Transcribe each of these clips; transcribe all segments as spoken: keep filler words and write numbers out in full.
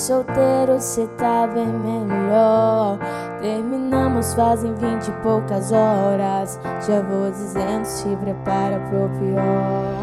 solteiro cê tá bem melhor. Terminamos fazem vinte e poucas horas. Já vou dizendo, se prepara pro pior.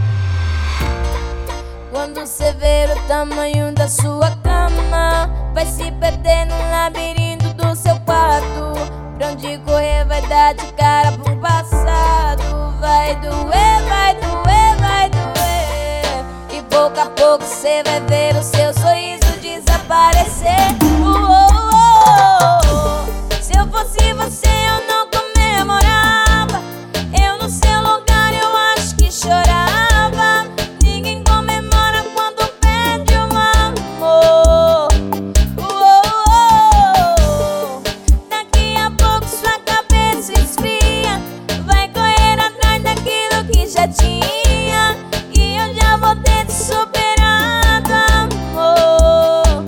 Quando cê ver o tamanho da sua cama, vai se perder no labirinto do seu quarto. Pra onde correr vai dar de cara pro passado. Vai doer, vai doer, vai doer. E pouco a pouco cê vai ver o seu sorriso desaparecer. uh, oh, oh, oh. Se eu fosse você eu não comemorava. Eu no seu lugar eu acho que chorava. Ninguém comemora quando perde um amor. uh, oh, oh, oh. Daqui a pouco sua cabeça esfria. Vai correr atrás daquilo que já tinha. E eu já vou ter te superado, amor.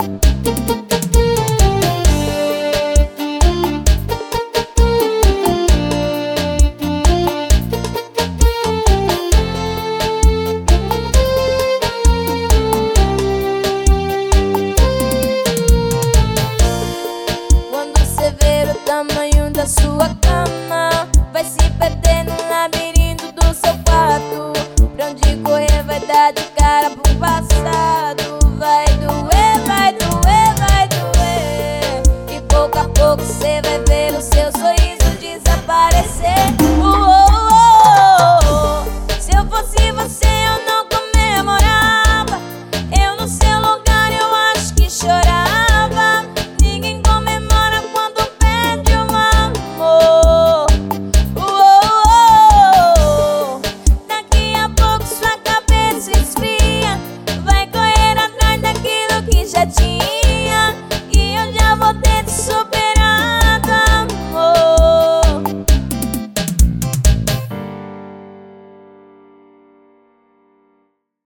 Quando você ver o tamanho da sua cama, vai se perder no labirinto do seu quarto. Pra onde correr vai dar de cara pro passado.